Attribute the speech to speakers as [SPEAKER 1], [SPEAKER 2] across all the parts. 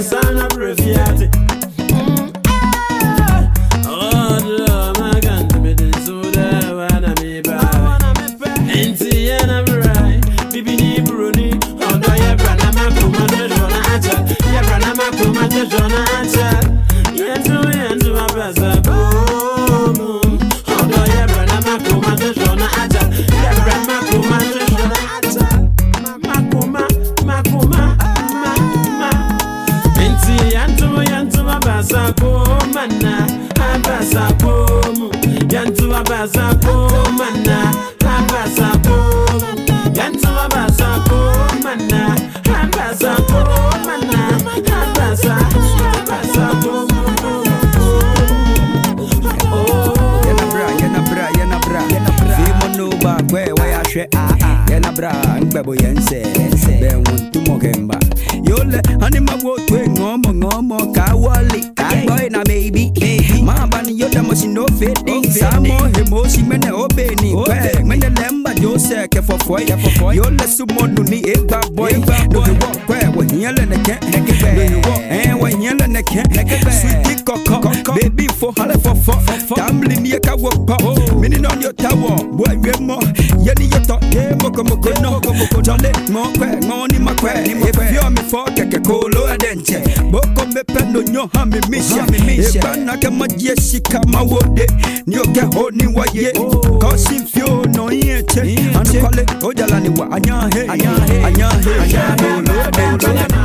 [SPEAKER 1] son of Refiati. Oh, my gun to me, this soda, when I'm a bad. And see, and I'm right. Bibi Bruni, oh, no, yeah, Branama, Kumana, Jona, yeah, Branama, Kumana, Jona, yeah, to my best.
[SPEAKER 2] Bebo yense be want to mokemba yole anima go to ngomo kawali boy na baby mama ni yoda machine no fading samo emoji mene obeni kwe mene lemba jose ke fofoy yole sumo ni egba boy no be walk kwe we nyele ne ke we nyele ne ke sweet koko baby for hale for tamli ni ka wo pa mini on your tower boy we mo yeni yoto moko no jole mo kwe ngoni makwe if you me for keke kolo adenche boko me pendo nyo ha me misha ebana ke magie shika mawode ni oke ho ni waye cause if you no yeche and call it ojala ni wa anya he kolo adenche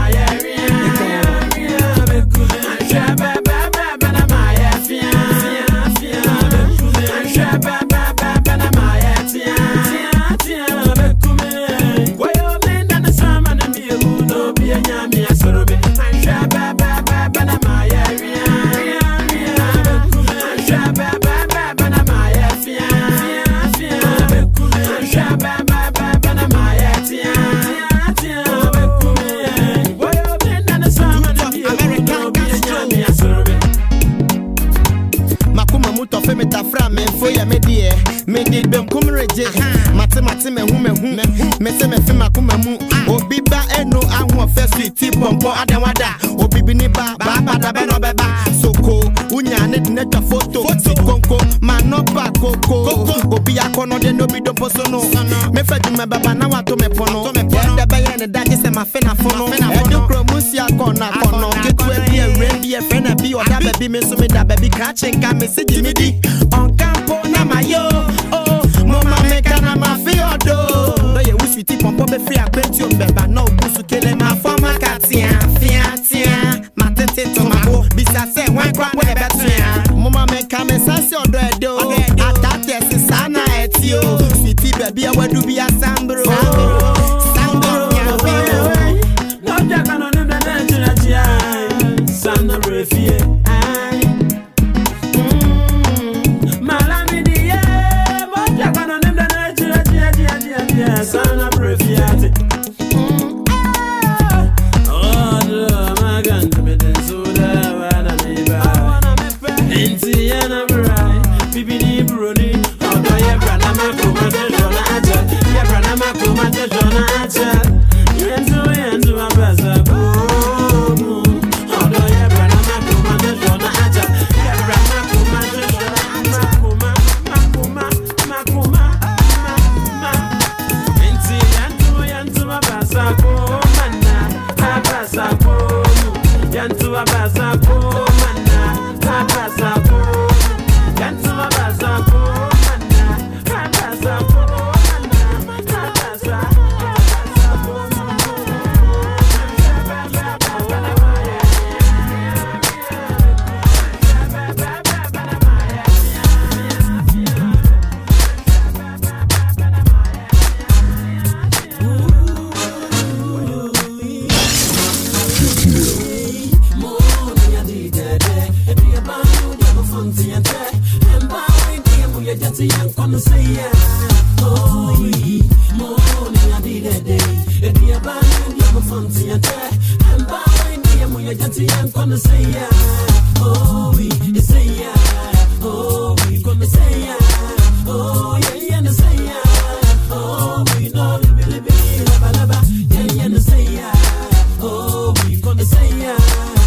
[SPEAKER 3] me did bem kumreje mate me hu me se me fi makuma mu obi ba eno ahu first sweet bombo adenwada obi bi ni ba da be no beba soko unya ne twa photo konko manopa koko obi akono de no bi do poso no me faju me baba na wato me pono da be ye ne daje se ma fe na fono e do kromusi akona kono ketu e bi e re bi e fe na bi oda baby me so me da baby ka chenka message me di on campo na mayo mama meka na mafia do no ye uswiti pompo be free akwenti o beba no busu kele ma forma katia fia matete to mabo bisa se wan kwa we betia mama meka me sase odo edo atate se sana etio switi baby awadu bi asambro
[SPEAKER 1] no jaka no nem na chia sana refie son of Refiati. Oh, my gun to me, then soda, when I'm a bad. And see, and I'm right. Bibi Bruni, oh, yeah, Branama, Kumata, Jona, yeah, Branama, Kumata, Jona, yeah, to my best. Oh, yeah, Branama, Kumata, Jona, yeah, Branama, Kumata, Makuma. Yantu abazako mana abazako yantu abazako mana abazako Oh, we gonna say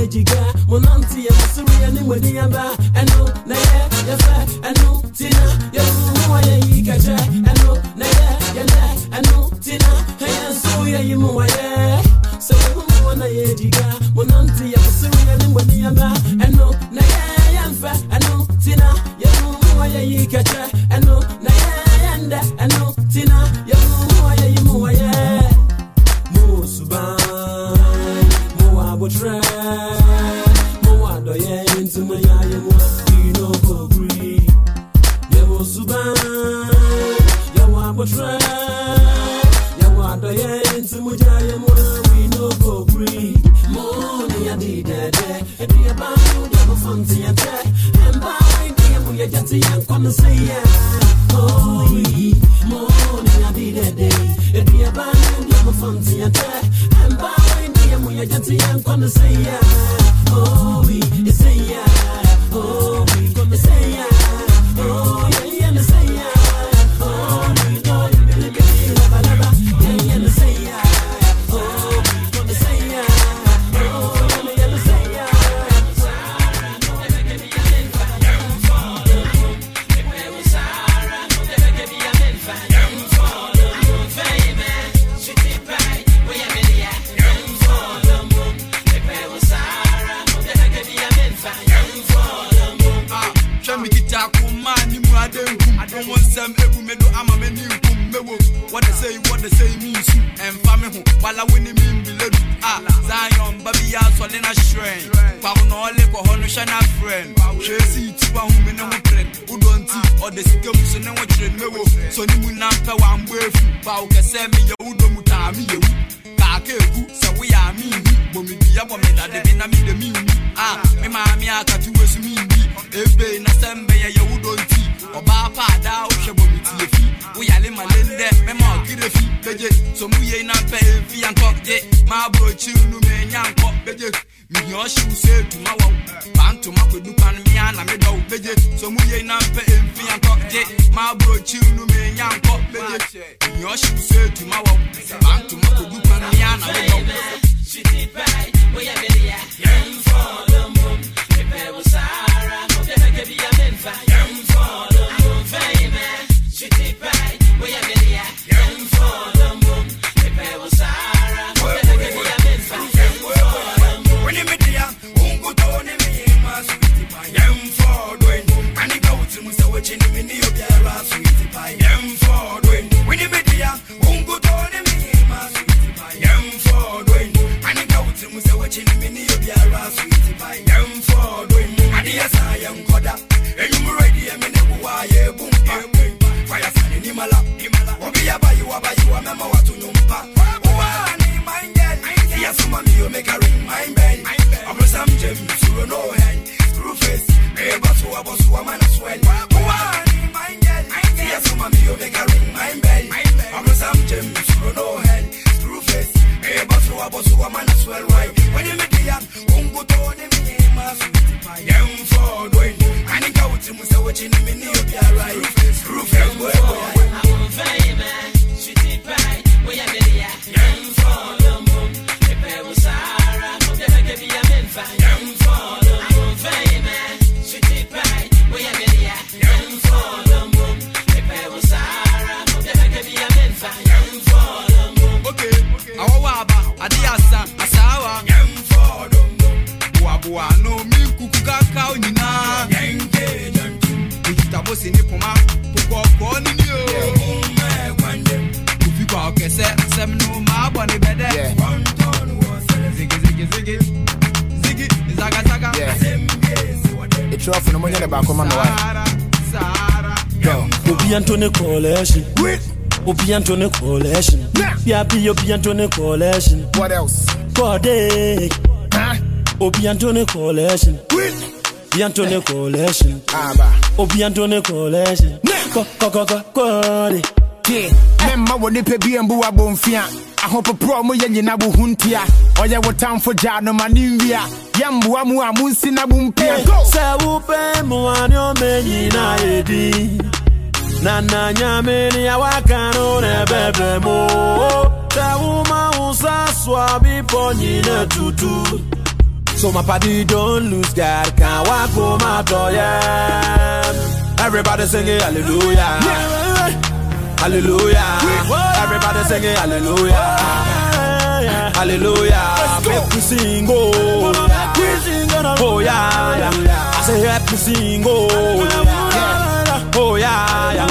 [SPEAKER 1] jiga, monanti, and Suri and Wadiaba, and no, Naya, Yafa, and no, Tina, Yamuaya, Yikaja, and no, Naya, Yana, and no, Tina, and Suya, Yamuaya. So, Mona Yajiga, monanti, and Suri and Wadiaba, and no, Naya, Yanfa, and no, Tina, Yamuaya, Yikaja, and no, Naya, and no, Tina, Yamuaya, Yamuaya. Suban, Moa Botra, Moa Doyen, into my Yama, you know, go agree. Yawo Suban, Yawa Botra, Yawa Doyen, into my Yama, we know, go agree. Money, I did that, and be about you, fancy attack, and by the we are getting young, come say, yeah. Oh, money, I did that day, and be about you, fancy attack. And by the we are getting young, come say, yeah. Oh, we say, yeah. Oh, we gonna say, yeah. Oh, yeah, yeah, say, yeah. Oh, we know you really get it, yeah, yeah, say, yeah. Oh, we gonna say, yeah. Oh, yeah, yeah, say, yeah.
[SPEAKER 4] What they say means and family while I win him in below. Zion, Baby, so then I shrine. Found all the Honoshana friend. Chasey to one woman and friend who don't see or the skills and what train no. So you will not pay one word. Bauka send me your Udomutami. Kake, so we are me. When we be a woman that they didn't meet the me. My mammy, I got to was me. If they not send me a you don't see. Or Bapa, thou shall be with you. We are in my lender, Mamma, get a fee, Bejet. So we ain't not paying fee and talk yet. My boy, children, man, young pop, Bejet. Me, your shoes say to my wow. Pan to my good pan, me and I'm a dog, Bejet. So we ain't not paying fee and talk yet. My boy, children, man, young pop, Bejet. Your shoes say to my wow. Pan to my good pan, me and I'm a dog. Shitty pie, we are very young for the moon. If I was Sarah, I'm going to be a man for young for the moon. Famous. Shitty pie, we are very young for the moon. If I was Sarah, I'm going to be a man for young for the moon. When you meet the young, won't go to me, my sweetie pie, young for doing. And he goes to Mr. Watching him in the Obiara, sweetie pie, young for doing. When you meet the young, won't go to me, my sweetie pie, young for doing. And he goes to Mr. Watching him in the Obiara, sweetie pie, young for doing. And yes, I am Koda, and you're ready, I mean, why you boom. Fire sun in Himala, Obia by you, a member what to Numpa. Wani minded, yes, some you make a ring, my bed. I'm some gems, you know, hand, screw face, a boss who a man as well. Wani minded, yes, some you make a ring, my bed. I'm some gems, you know, hand, screw face, a boss who a man as well. Right when you meet the young, won't go to me, my sweetie pie, young for doing. And he go to Mr. Watching him in the Obiara, screw face. I'm famous, shitty pie, we are very young for the moon. If I was Sarah, I'm going to be a man for young for the moon. Famous, shitty pie, we are very young for the moon. If I was Sarah, I'm going to be a man for young for the moon. Okay, Awaba, Adiasa, Asawa, young for the moon. Boa, no, me, Kuka, Kaunina, young gay, young. I was in the Puma.
[SPEAKER 3] It's rough and I'm going to back on my wife.
[SPEAKER 1] Obi Antone Coalition. Obi Antone Coalition. Obi Antone Coalition.
[SPEAKER 3] What else?
[SPEAKER 1] Corday. Obi Antone Coalition. Obi Antone Coalition. Obi Antone Coalition. Corday.
[SPEAKER 3] Memma woni pe bi embu abonfia ahopopro mo ye nyina bo huntia oye wo tamfo ja no manimvia yambu amu amunsi na bumpia
[SPEAKER 1] se wo pe mo ani o menyi na edi na nyame ni awaka no na bebe mo se wo ma usa swa bi ponyi na tutu So my party don't lose God, can't walk home out door, yeah. Everybody singing hallelujah, hallelujah. Everybody singing hallelujah, hallelujah. Make me sing, oh yeah, yeah. I say help me sing, oh yeah.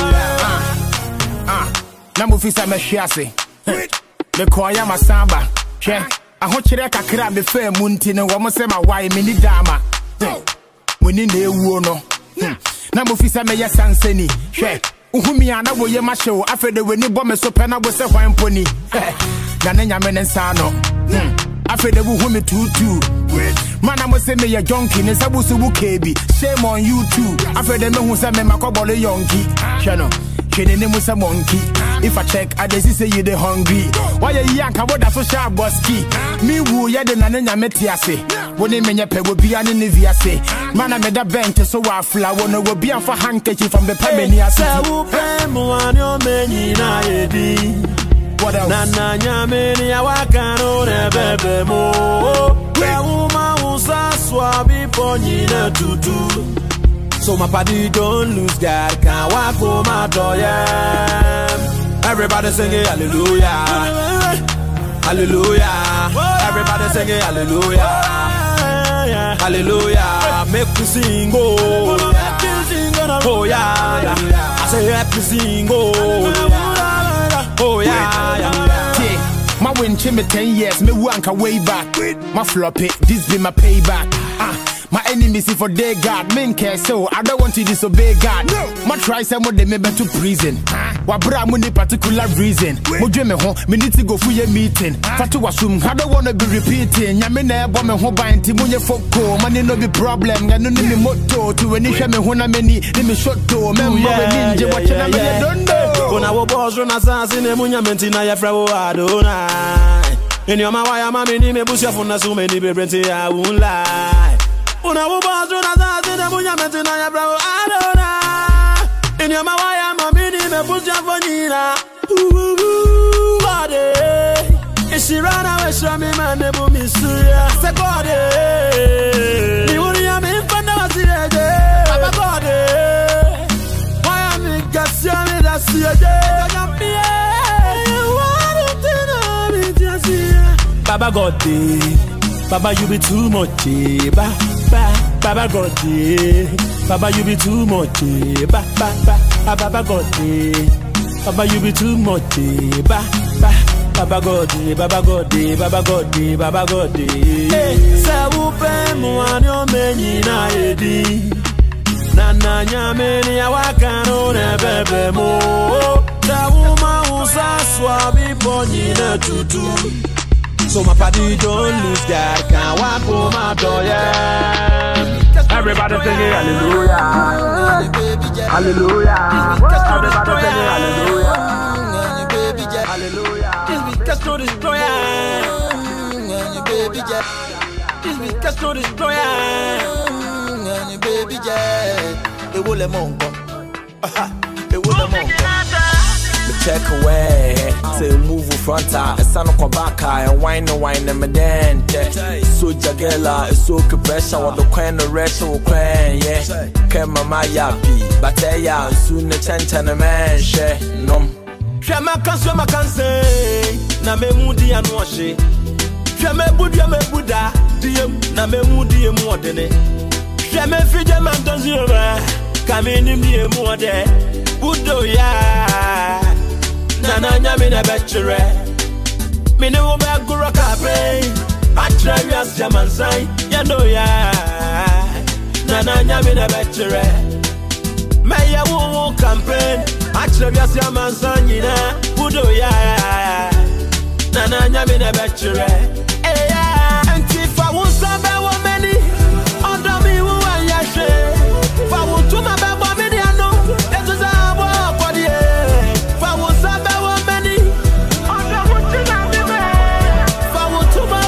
[SPEAKER 3] Namu fisa me shiase. Me koya masamba. Che. Aho kire kakra me fa munti ne wo mo se ma wai me ni dama. Muni na ewu no. Namu fisa me yasanseni. Hwe. Uhumi ana wo ye ma hyew afede weni bo me so pe na wo se hwan poni. Na ne nyame ne nsa no. Afede bu humi tutu. Man, I must say me a junkie, ne sabusu bukebi. Shame on you too. Afede me hu say me makobole yonki. Chano. Kene ne musa monkey. If I check, I just say you the hungry. Why you yank about that social boski? Me woo ya de nane nyame tiase. Woni menye pe wo bia ne viase. Man I made a bench so I flower no wo bia for handkerchief from the pemeni ase.
[SPEAKER 1] Wo pe mo anyo menyi na edi.
[SPEAKER 3] What else?
[SPEAKER 1] Nana nyame ni awaka no ne bebe mo. We uma usa swabi ponyi na tutu. So my party don't lose God, can't walk home out door, yeah. Everybody singing hallelujah, hallelujah. Everybody singing hallelujah, hallelujah. Make me sing, oh yeah. I say help me sing, oh yeah.
[SPEAKER 3] My win me 10 years, me wanka way back. My floppy, this be my payback. My enemies if for day God, men care so I don't want to disobey God. No. My try some of them maybe to prison. Wa bra mo ni particular reason. Mo dwe me ho, me need to go for your meeting. Fatu wasum, I don't wanna be repeating. Nya me na ebo me ho ban ti mo nye foko. Money no be problem, ga no ni me moto. To any hwe me ho na me ni me shot to. Me mo be ninja watch na me don't know.
[SPEAKER 1] Kona wo boss run assassin ne munya menti na ya fra wo Adonai. In your mawaya mami ni me busia funa so many be brenti I won't lie. Una wo boss run assassin ne munya menti na ya fra wo Adonai. In your mawaya mami ni me busia fonina. Body. She ran away from me man ne bu misuya. Se body. Ni wuri ya me fanda wasirege. Baba body. Baba God, Baba you be too much, Baba God, Baba you be too much, Baba God, Baba you be too much, Baba God, Baba God, Baba God, Baba God. Say upe muanyo menyi na edi. Nana nyame ni awaka no ne bebe mo. Da uma usa swabi ponyi na tutu. So my party don't lose God, can't walk home out door, yeah. Everybody singing hallelujah, hallelujah. Everybody singing hallelujah, hallelujah. This be Castro Destroyer, this be Castro Destroyer.
[SPEAKER 5] Baby J, it will a monk. It will a monk. The check away, say move front, a son of Kobaka, and wine and me then. So Jagella, it's so pressure on the coin, the rest of coin, yeah. Came my yappy, but yeah, soon the chant and a man, share. No.
[SPEAKER 1] Shama can say, Name Moody and wash it. Shame Buddha, dear, Name Moody and more than it. Shame Fidja Mantazura, come in me more there. Budo ya Nana Yamina Betchere. Minu Bagura Cape, Atravias Jamansai, Yano ya Nana Yamina Betchere. Maya won't campaign, Atravias Jamansai, Budo ya Nana Yamina Betchere. And if I was somewhere many, under me who I share. If I would to my baby, I know this is our work for the air. If I was somewhere many, under what you got me, man. If I would to my,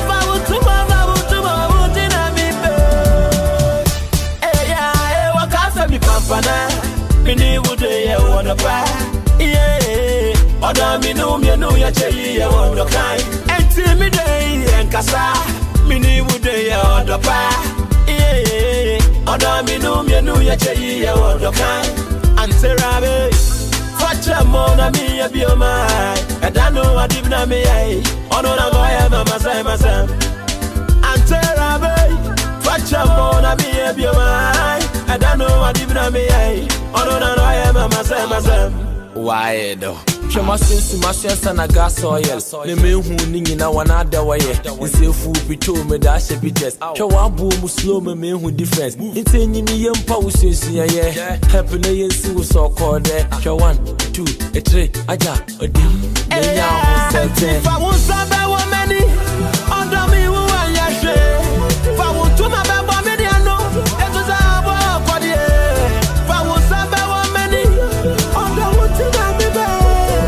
[SPEAKER 1] yeah, what can't be company? Mini would they want to buy? Yeah, or me know, you know, you're cherry, I want to kind. And till me day and Casa. Mini would day or the pa. Oda mi no me no ya cheyi ya wodo kan. Anterabe. Facha mona mi ya bioma. Eda no adibna me ai. Ono na go ya mama sai masam. Anterabe. Facha mona mi ya bioma. Eda no adibna me ai. Ono na go ya mama sai masam.
[SPEAKER 5] Why though? She must see my sense and a gas oil. The men who ning na one other way. Say food be told me that she be just. She want boom slow me men who difference. It's any me young pauses yeah. Happy na single so called there. She 1, 2, 3, aja, a dim.
[SPEAKER 1] If I want some many under me who I yash. If I want to my baby I know it was a walk for the air. If I want some many under what you got me back.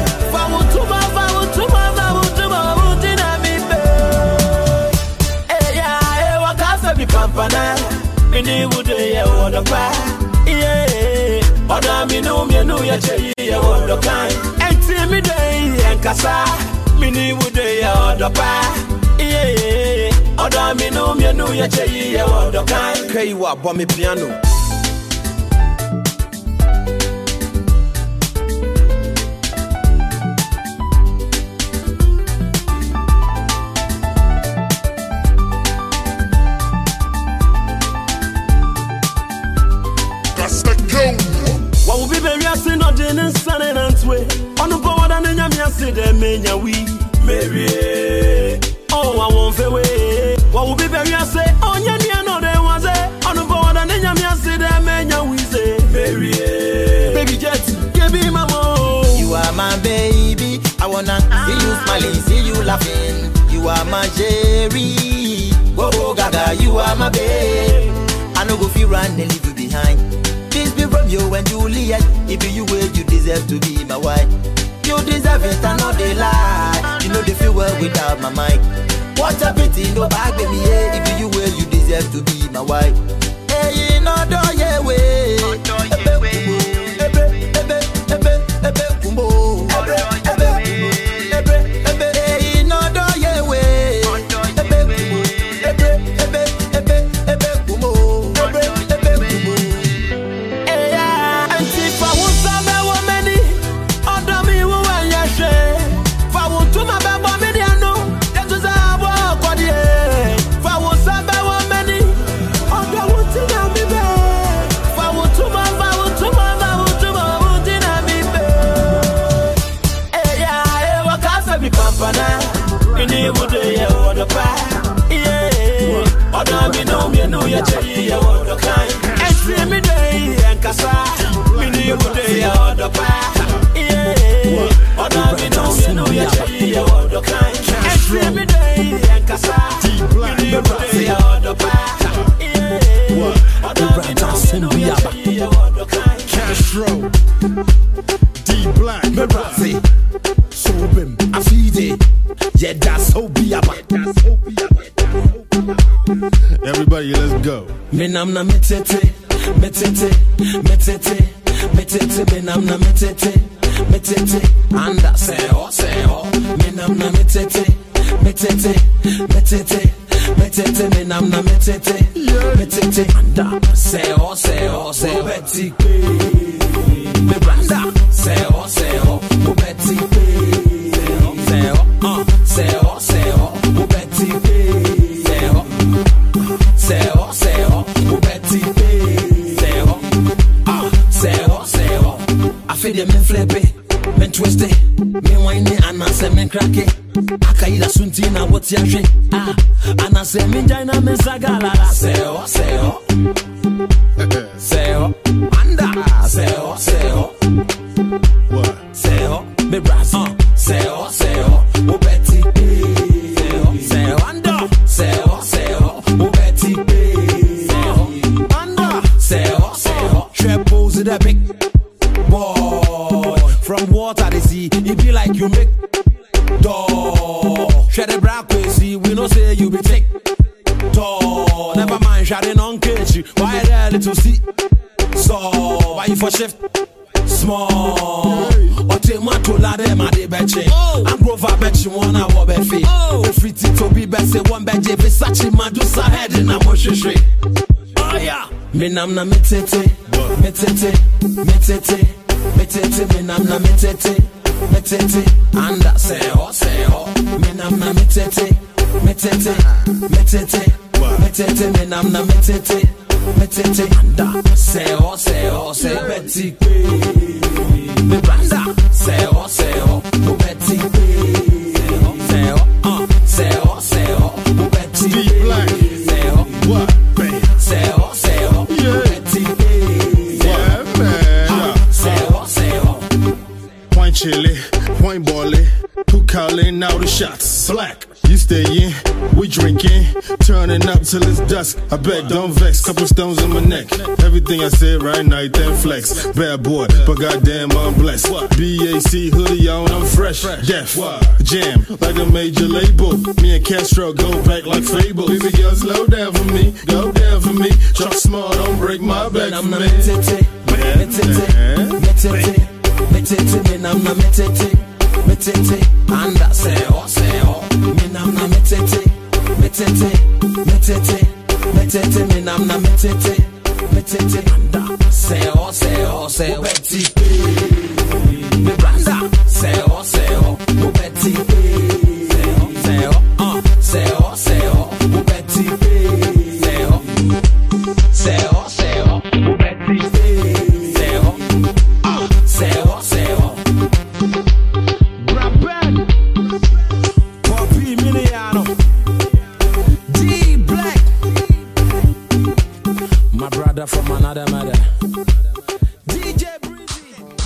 [SPEAKER 1] Mini would ya water pa. Yeah, Oda mi no me no ya cheyi ya water kind. Enti mi day and kasa. Mini would ya water pa. Yeah, Oda mi no me no ya cheyi ya water kind.
[SPEAKER 5] Kay wa bomb piano.
[SPEAKER 1] What will be very assin or dinner, son and antway. On the board and then I say them mania we Mary. Oh, I won't fair way. What will be very assin on your near no there was it. On the board and then I say them mania we say Mary. Baby jet, give me my mom.
[SPEAKER 3] You are my baby. I wanna see you smiling, see you laughing. You are my Jerry. Whoa, gaga, you are my babe. I no go feel run and leave you behind. This be Romeo and Juliet. If you will, you deserve to be my wife. You deserve it, I know they lie. You know they feel well without my mic. What a pity, no bag baby, yeah. If you will, you deserve to be my wife. Hey, no do ye way.
[SPEAKER 6] Everybody, let's go.
[SPEAKER 1] Menam na metete, metete, metete, metete. Menam na metete, metete. Anda seo, seo. Menam na metete, metete, metete, metete. Menam na metete, metete. Anda seo, seo, seo. Betty, me branda seo, seo. Betty, seo, seo, seo. Betty, seo. Seo, seo, Betty, seo, seo, seo. I feel them men flippy, men twisty, men whiny, and I say men cracky. Akaida suntina, what's your shit? And I say men jaina, men sagala. Seo, seo, seo, anda, seo, seo.
[SPEAKER 6] What?
[SPEAKER 1] Seo, me brass, seo, seo, Betty, seo, seo, anda, seo, seo, Betty, seo, anda, seo, seo. Triples in the big boy. From water to sea, it be like you make door. Shred the brown crazy, we no say you be thick. Tall, never mind, shouting on catchy. Why there little see? So, why you for shift? Small, what J Matola dem a de beche. I'm Grover beche one a wo befe. Free to be best one beje Versace Medusa head in a moshwe. Oh yeah. Me nam na metete. Metete. Metete me nam na metete. Metete anda say ho. Me nam na metete. Metete me nam na metete. Metete anda say ho Betty me banda say ho Betty say ho Betty
[SPEAKER 6] Deep Black.
[SPEAKER 1] say ho
[SPEAKER 6] What?
[SPEAKER 1] say ho
[SPEAKER 6] Yeah.
[SPEAKER 1] Betty
[SPEAKER 6] Yeah, man.
[SPEAKER 1] say ho
[SPEAKER 6] Point chili, point bally. Who calling out the shots? Black. You stay in, we drinking, turning up till it's dusk. I beg, don't vex, couple stones in my neck. Everything I said right now, then flex. Bad boy, but goddamn I'm blessed. BAC hoodie on, I'm fresh. Deaf, jam, like a major label. Me and Castro go back like Fable. Baby girl, slow down for me, go down for me. Truck small, don't break my back for
[SPEAKER 1] I'm na
[SPEAKER 6] me.
[SPEAKER 1] metete me nam na metete anda say ho me nam na metete me nam na metete anda say ho Betty me branda say ho Betty say ho Betty say ho Betty say ho Brabant Poppy Miliano D Black my brother from another mother DJ Breezy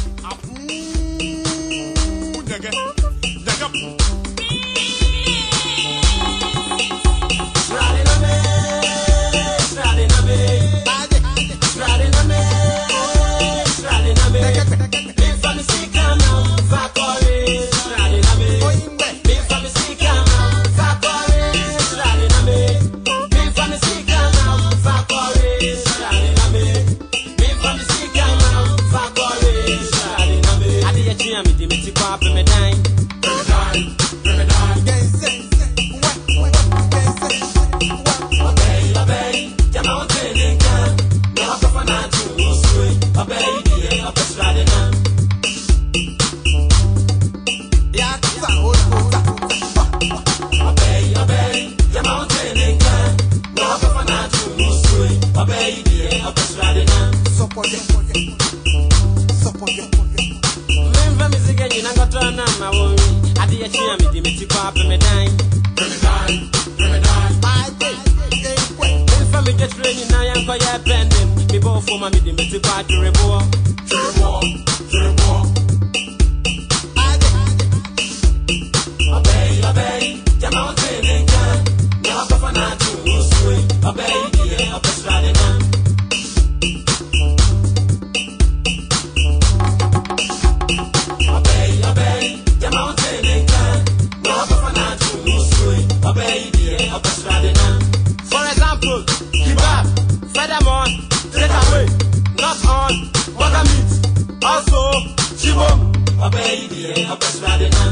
[SPEAKER 1] For example, kebab, furthermore, take away, not on, burger meat, also, chibo, obey the Abasradina,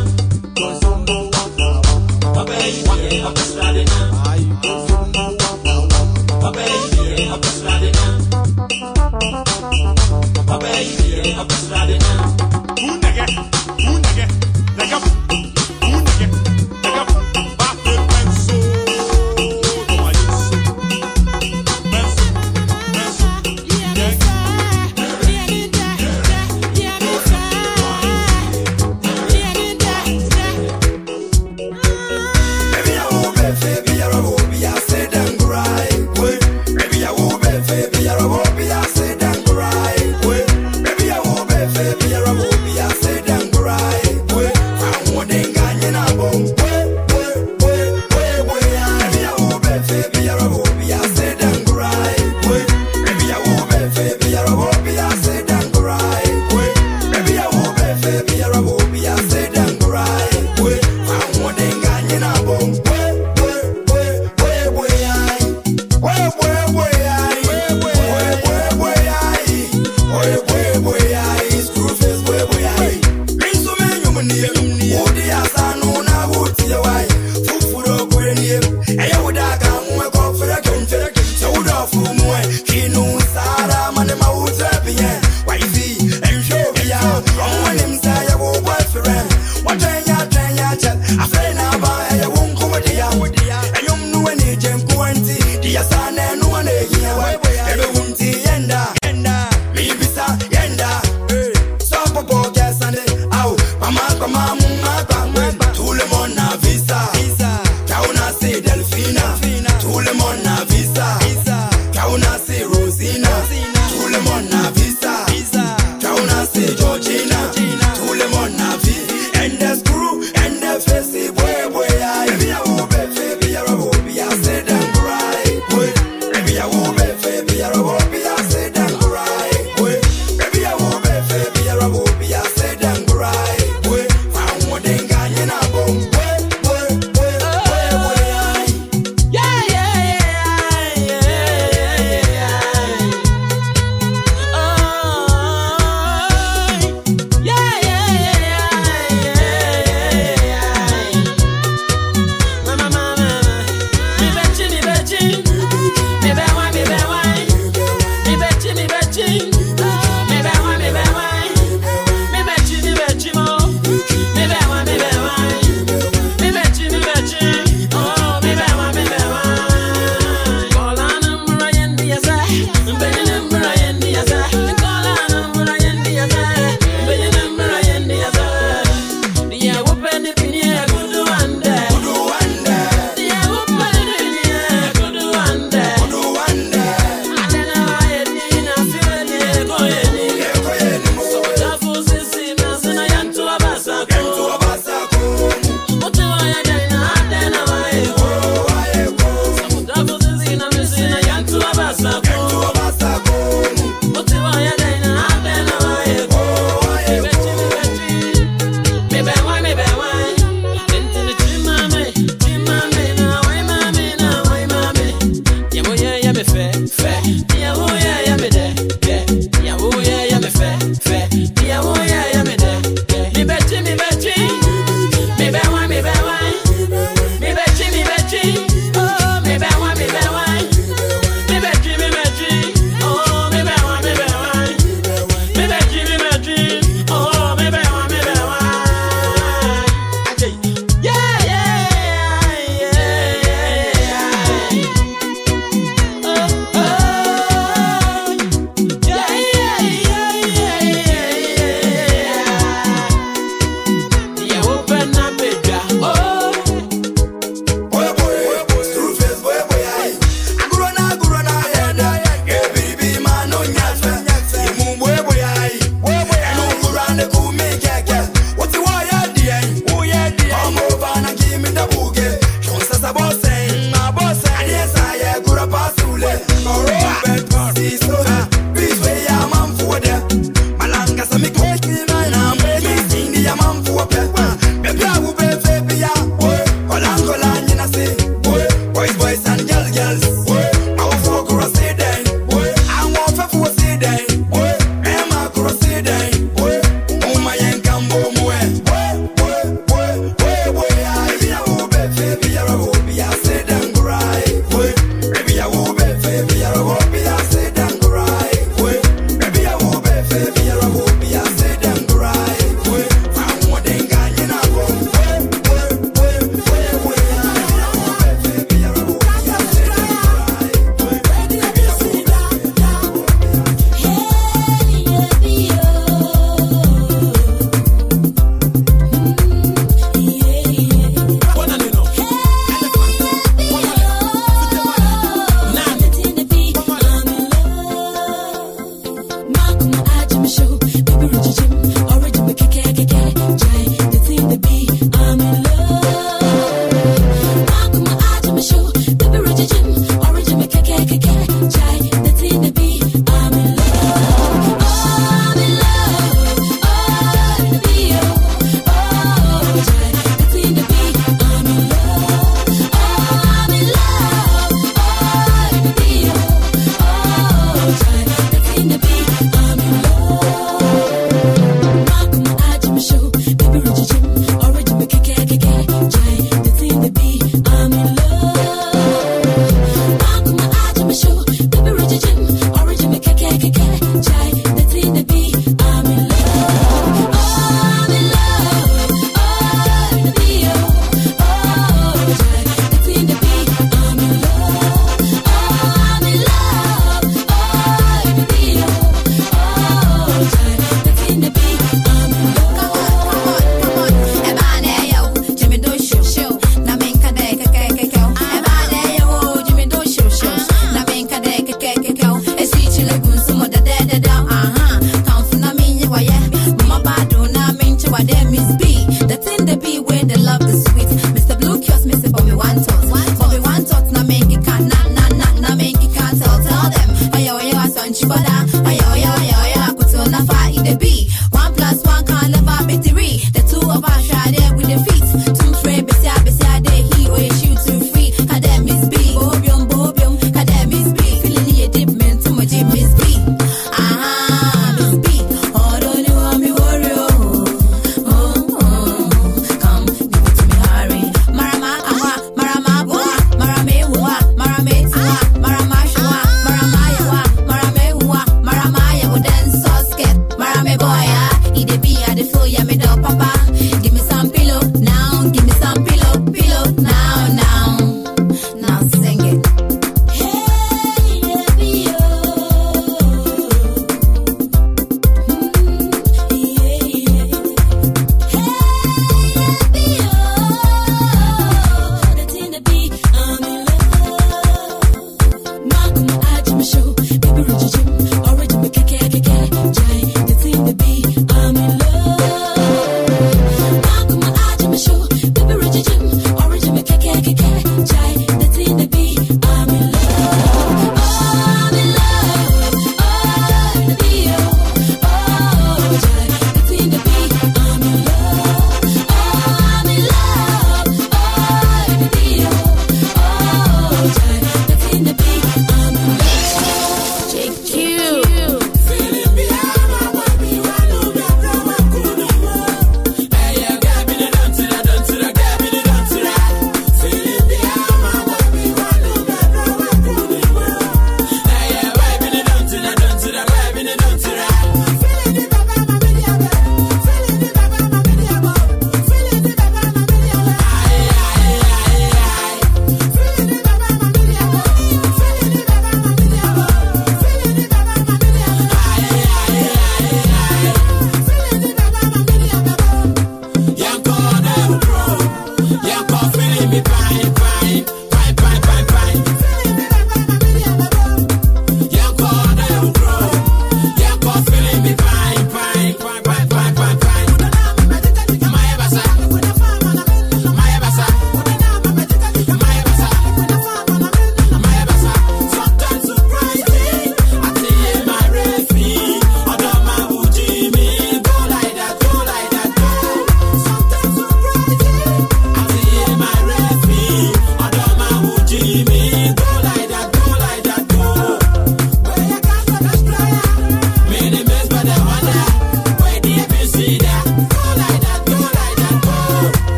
[SPEAKER 1] obey the Abasradina, obey the Abasradina, obey the Abasradina.
[SPEAKER 7] Baby, you're a Kinu Sara, Manema Utapia, Wifey, and Shovia, on him say I will work for him. What train ya, I feel now by a won't come with the hour, and you know any gem quantity, the son and one a year, every wunty yenda, me bisa yenda, stop a podcast and out, Mama, tout le monde a visa, Kauna c'est Delphina, tout le monde a visa, Kauna c'est Rosina, tout le monde a visa, Kauna c'est Georgina, tout le monde a visa, and the screw, and the face, boy, I be a woman, baby, I will be a said and cry, baby, I will be, baby, I will be a said and cry, baby, I will be, baby, I will be a said and cry, found what they got in a bomb, baby, I will be, baby, I will be, I said and cry.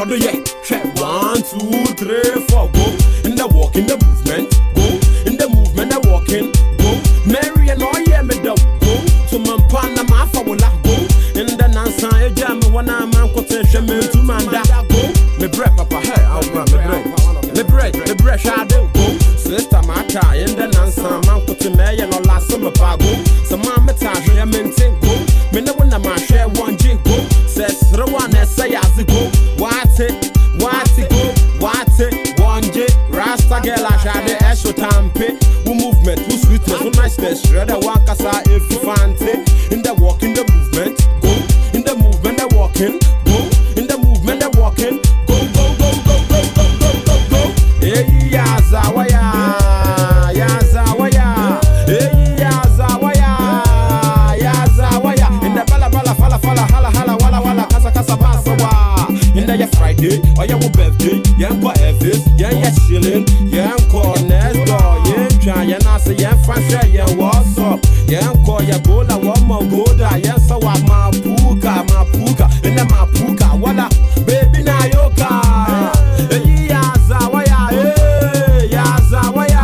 [SPEAKER 1] do ye. 1, 2, 3, 4, go. In the walk, in the movement, go. In the movement, the walking, go. Mary and all yeah, me do go. To my partner, my will go. In the Nansa, you jam me when I'm on quotation, me to man that go. Me breath, papa, hey, I'll run me breath, I do go. Sister, my car, in the Nansa, man, put me and all last summer, go. So, mamma, time, I maintain go. Me no one my share one jingle. Says the one that say as it go. What it go, what it, one J. Rasta girl, I shall the extra time pay. Who movement, who sweetness, who niceness. Shredder walk as I if you fancy. In the walk, in the movement, go. In the movement, the walking, go. In the movement, the walking, go, go, go, go, go, go, go, go, go. Hey, Yazawaya, Yazawaya. Hey, Yazawaya, Yazawaya. In the bala bala fala fala hala hala wala wala kasa kasa basawa. In the Friday or your birthday, yanko Elvis, yan shilling, yanko next door, yan try, yan answer, yan fashion, yan what's up, yanko ya bola, one more goda, yan so my puka, in the mapuka, wala, baby na yoka, Yazawaya, Yazawaya.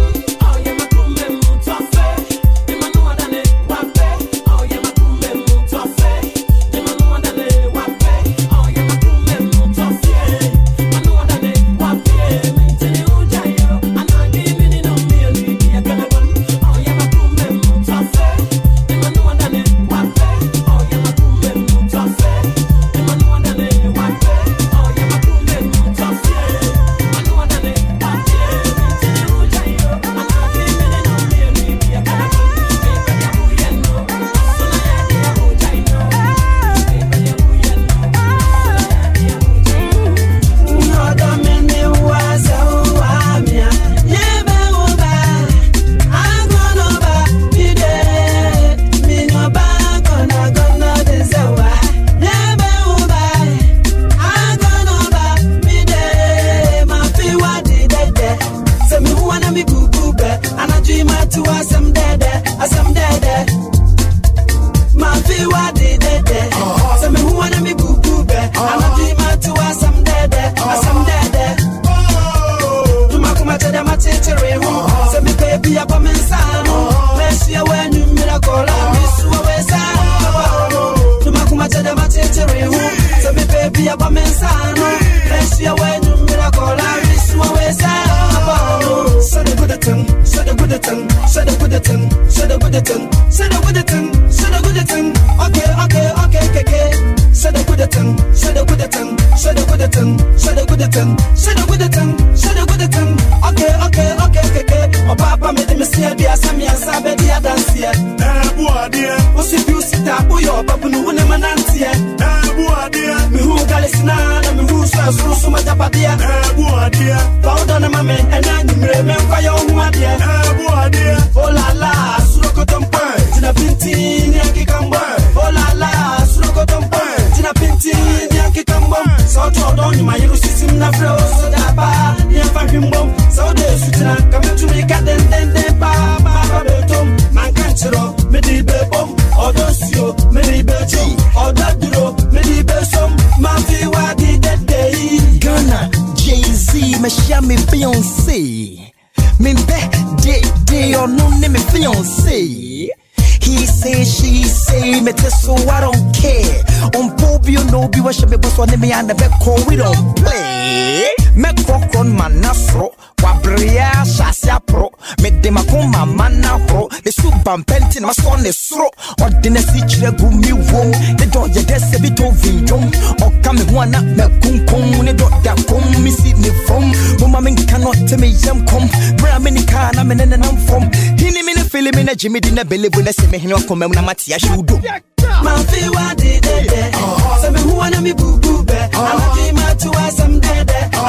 [SPEAKER 8] And the back we don't play. Me cockron man nasro, wabria shasia pro. Me de makuma mana ho. The soup and pentin my son is throat. Or dinner stitch the gumi wom. The dog ya des a bit of vinjom. Or come one up me kum the dog that come me see me from. Mama min cannot tell me yam come. Bra mini can I'm in and I'm from. Hini mini feeling in a Jimmy dinner belly when I see me here come na matia should do.
[SPEAKER 7] Man feel what did it. Say me who wanna me boo boo be. I'm a dreamer to us some dead.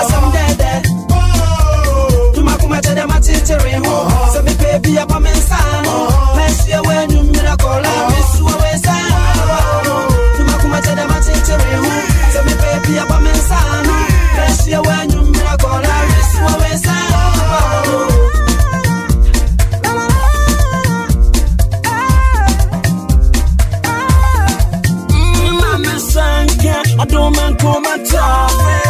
[SPEAKER 7] To my kuma to them a teacher ho. Say me baby up a mensan. Let's see when you miracle. I miss you always. To my kuma to them a teacher ho. Say me baby up a mensan. Let's see when you miracle. I miss you always. I don't man come and talk.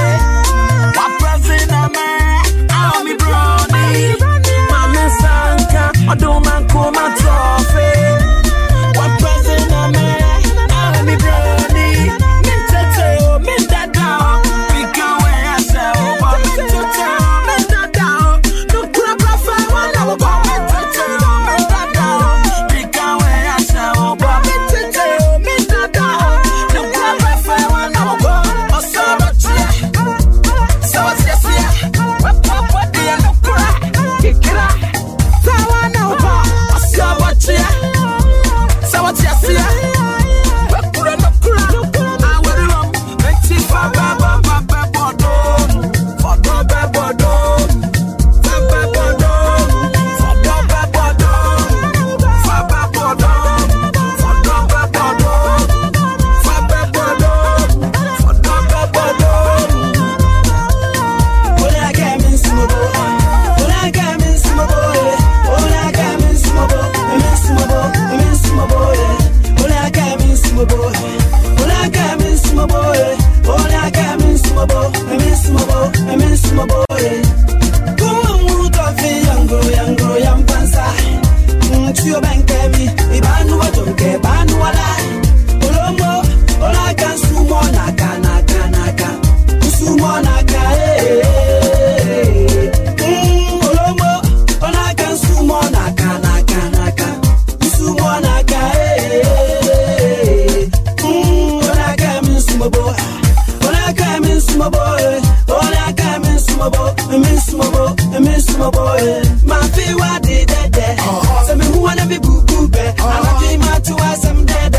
[SPEAKER 2] Tio Bankemi, Ibanu Wajonke, Banu Alai, Olomo, Olagan Sumonaka, Naka, Sumonaka, Olomo, Olagan Sumonaka, Naka, Sumonaka, Olaka min sumabo, Olaka min sumabo, Olaka min sumabo, my fee wa de de. Some who wanna be boo boo be, I'm a dreamer to us some dead,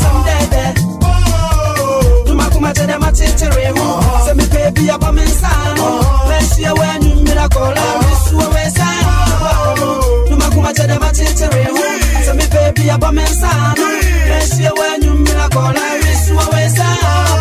[SPEAKER 2] to my kuma to them a tittere, some baby up on my son, let's see when you miracle, miss you away sign, to my kuma to them a tittere, some baby up on my son, let's see when you miracle, miss you away sign.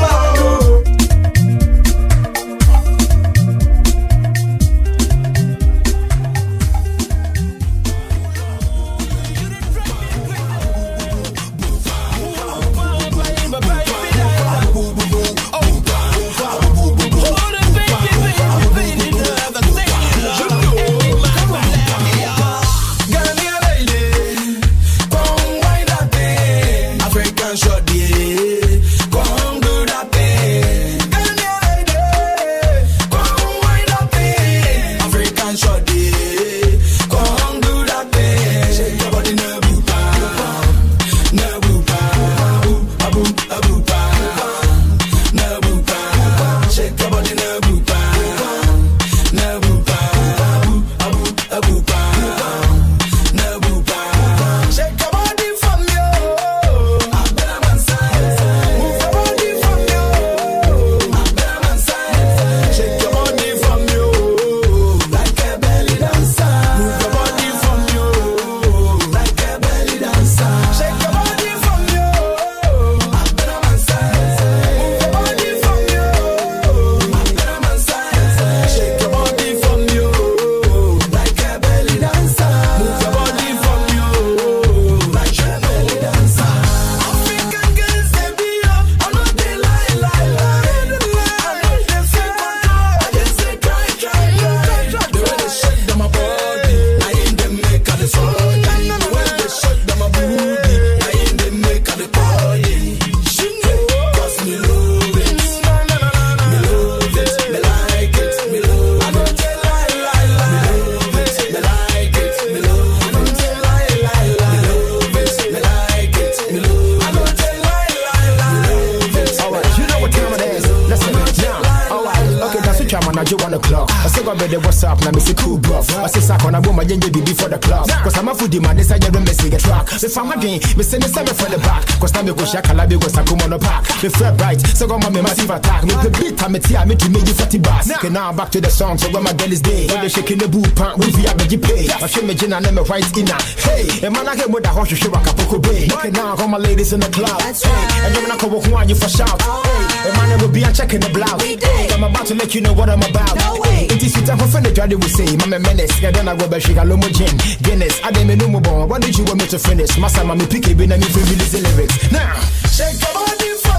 [SPEAKER 9] WhatsApp, now me say cool bluff. I say sack on a woman, you be before the club. Cause I'm a foodie man, this I don't miss a track. If I'm a game, me send the same for the back. Cause now me go shaka la be go sakum on the park. Me fret bright, so go me massive attack. Me the beat, I'm a tea, me to make you fatty bass. Okay, now I'm back to the song, so when my girl is day. When they shaking the boot pant, we via me pay. I show me gin and them a white inner. Hey, a man I hear with the horse, you show a couple bay. Okay, now I got my ladies in the club. Hey, and then I come walk one, you for shout. Hey, a man I will be checking the blouse. I'm about to let you know what I'm about. It is time for friend the we say, Mama Menace, and then I go back, she got Lomo Gin, Guinness, I didn't know more. What did you want me to finish? My son, mommy, pick it, and me release the lyrics. Now, shake your body from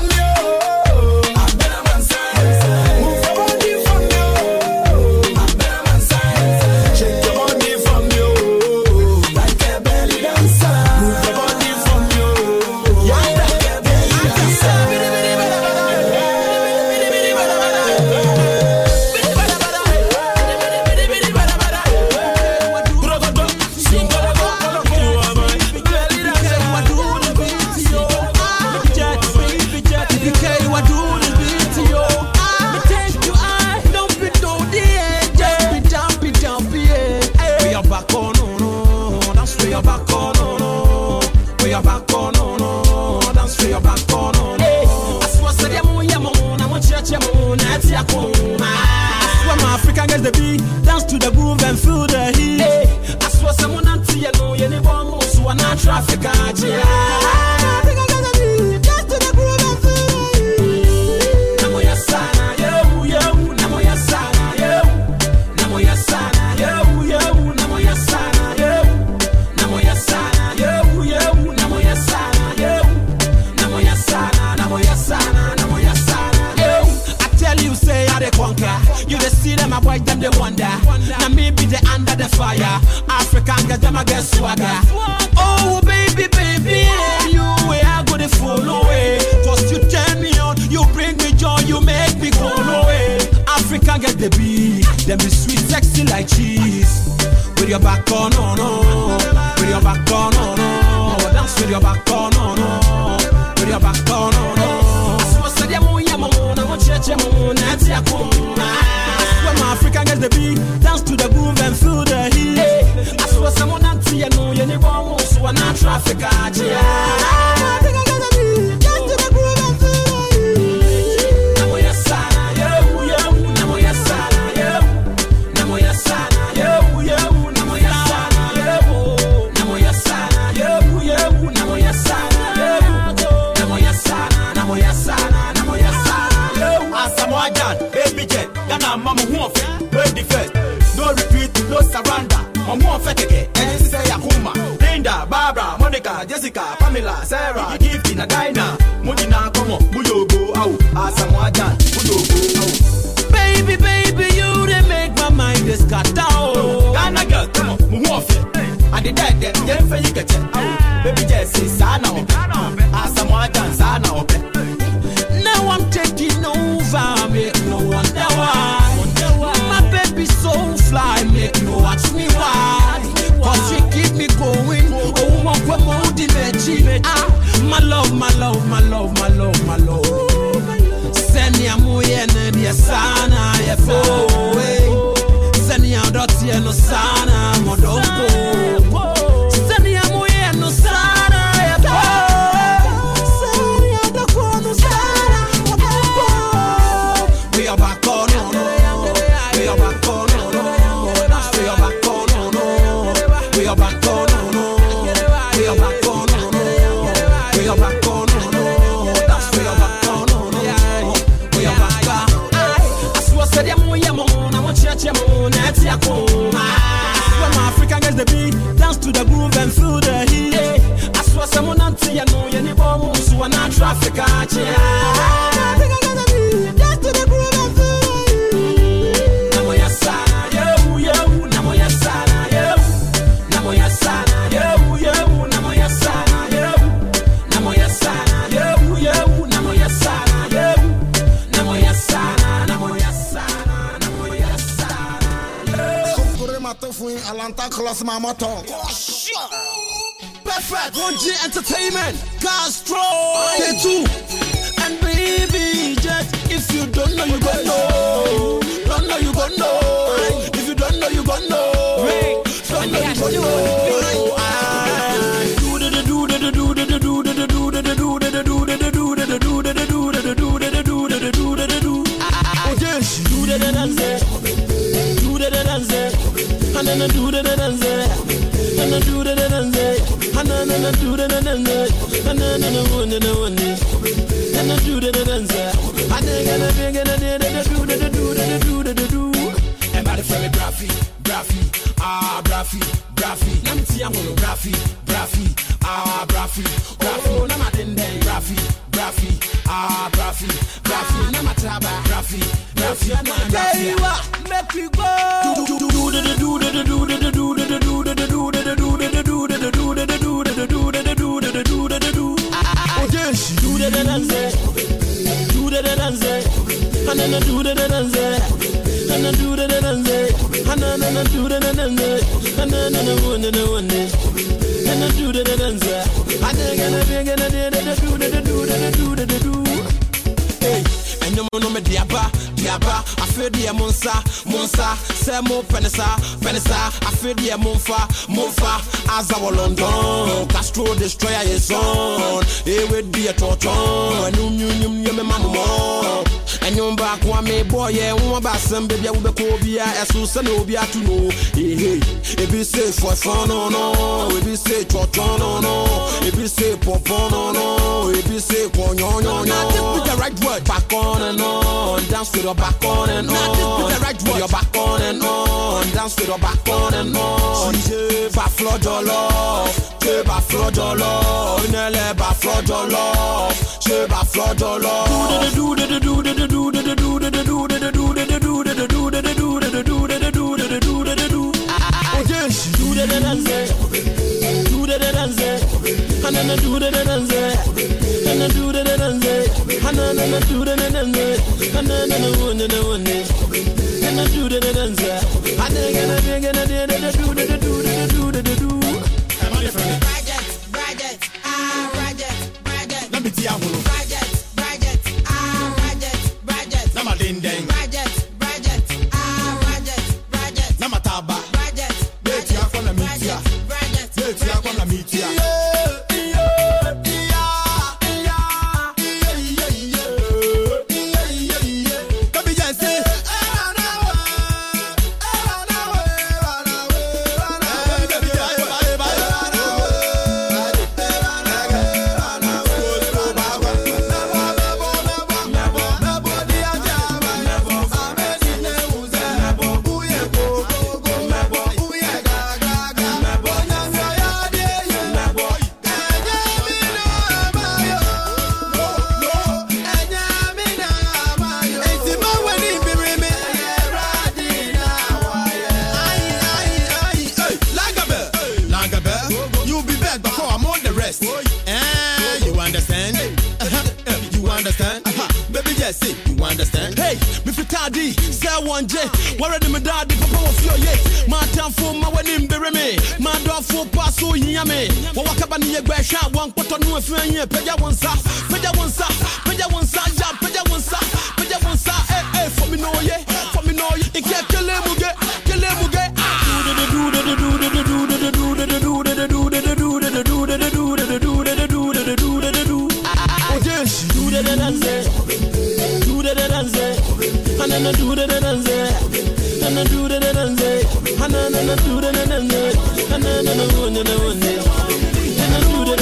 [SPEAKER 9] you. I better man side. Move your body from you. I better man side. Shake your body from you. Like a belly dancer. Move your body from you. Yeah, like a belly dancer. The beat, dance to the groove and feel the heat. I swear someone anti you know you never move so I'm not traffic. Dance to the groove and feel the heat. Namo yasana, yo, namo yasana, yo, namo yasana, yo, namo yasana, yo, namo yasana, yo, namo yasana, yo, namo yasana, namo yasana, namo yasana, yo. I tell you, say I dey conquer. You dey see them, I watch them, they wonder. Now me be the under the fire. African get them, I get swagger.
[SPEAKER 1] Them be sweet, sexy like cheese. With your back on, no, no. With your back on, no, no. Dance with your back on, no, no. With your back on, no, no. So said ya mo ya mo na mo cheche mo na ti akoma. When my African gets the beat, dance to the groove and feel the heat. I swear someone not see you know you need one so I'm not traffic. I think I got the beat, dance to the groove and feel the heat. Namo ya sana, yo yo, namo ya sana, yo, namo ya sana, yo yo, namo ya sana, yo, namo ya sana, yo yo, namo ya sana, yo, namo ya sana, namo ya sana, namo ya sana, yo.
[SPEAKER 3] Asamoah Gyan, baby jet, Ghana mama who of it, ready first. No retreat, no surrender. I'm one fekeke, and this is Yakuma. Linda, Barbara, Monica, Jessica, Pamela, Sarah, Gifty, Nagaina, Mudina, Komo, Buyogo, out. Asamoah Gyan, Buyogo, out.
[SPEAKER 1] Baby, baby, you they make my mind just cut down.
[SPEAKER 3] Ghana girl, come on, move off it. I did that, then for you get it. Baby Jessie, Sana, Asamoah Gyan, Sana,
[SPEAKER 1] now I'm taking over, make no wonder why. My baby so fly, make no watch me why. Cause she keep me going. Oh, my promoting me. My love, my love, my love, my love, my love. Send ya muye ne sana ye fo. Send ya doti no sana modoko. Send ya muye no sana ye fo. Send ya doko no sana modoko. We are back on, no, no. We are back on, no, no. We are back on, no, no. We are back on, no, no. We are back on, no, no. We are back on, no, no. That's we are back on, no, no. We are back on. I swear said ya mo, I want ya mo, net ya koma. When my African gets the beat, dance to the groove and feel the heat. I swear someone until you know you need more, so I'm not traffic. I think I got the beat, dance to the groove and feel the heat. Namo ya sana, yo yo, namo ya sana, yo, namo ya sana, yo yo, namo ya sana, yo, namo ya sana, yo yo, namo ya sana, yo, namo ya sana, namo ya sana, namo ya sana.
[SPEAKER 3] Kore matofu in Alanta Class Mamaton.
[SPEAKER 1] Perfect, 1G Entertainment, Castro, K2, and baby, just if you don't know, you gon' know. Don't know, you gon' know. If you don't know, you gon' know. Don't know, you gon' know. Do the do the do the do the do the do the do the do the do the do the do the do the do the do the do. Oh yes, do the dance, do the dance, and then do the dance, and then do the dance. And then do the dance, and then do the dance, and then do. Everybody from me, Braffy, ah, Braffy. Let me see I'm on Braffy, ah, Braffy. Oh, now my dende, Braffy, ah, Braffy. Now my traba, Braffy. Hey, what? Make you go. Do the dance, and then do the dance, and then do the dance, and then do the dance, and then do the dance, and then do. Hey, and no me diaba, I feel the monsa, say mo penisa, I feel the monfa, as our London, Castro destroyer is on, it would be a torture, and you me mama. And you back one me boy, yeah, one by some baby, I will be Cobia, as Susan will be to know. Hey, if you say for fun, no, if you say torture, no, if you say popon, no, if you say ponyon, no, with the right word, back on and on, dance with your back on and on, with the right word, your back on and on, dance with your back on and on. Ba flood your love, ba flood your love, nele ba flood your love, ba flood your love. Do the dance, and then do the dance, and then do the dance, and then do the dance, and then gonna do the dance. And they're gonna do the do.
[SPEAKER 3] Bracket. Let me see how you. Bracket. Nama ding ding. Bracket. Nama taba. Beti yako na mitia. Beti yako na mitia. You understand? Hey, me fitadi, say one J. Where the daddy papa of your yet? My time for my wedding bury me. My door for pass so yame. Wakabani ye gbe sha one quarter no afan ye peja one sa. Peja one sa, ja, peja one sa. Eh, for me no ye. Ike kelemuge. And I do the dance, and I do the dance, and I do the dance, and I do the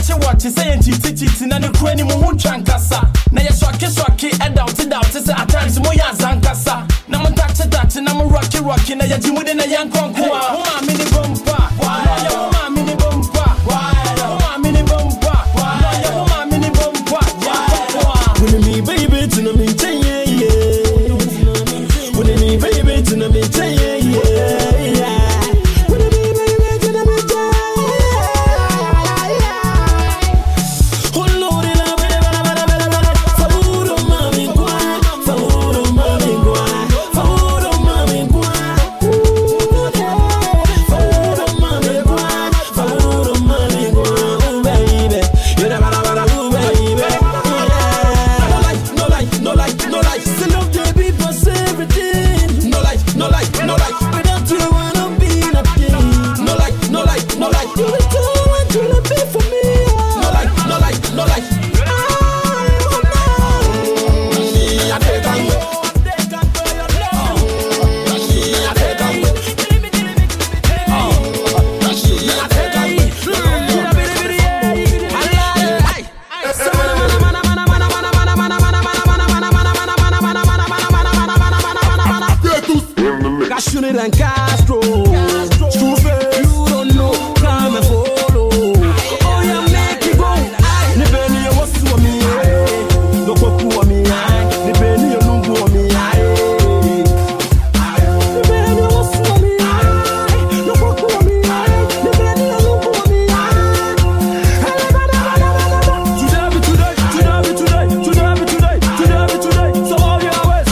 [SPEAKER 10] watch saying cheat na ne kura ni mo hu twankasa na ye swake and down say at times mo ya zankasa na mo touch na mo rocky na ye jimu de na yankonko a wo ma mini bomba ya wo ma mini bomba wo ma mini bomba ya wo ma mini bomba yankonko when me baby to na me yeah when me baby to na me yeah and Castro, Struve, you don't know, come and follow. Oh, yeah, make it go. The Benny was to me, the Popu me, the Benny Lungu me, the Benny was to me, the Popu me, the Benny Lungu me. Today. So all your ways,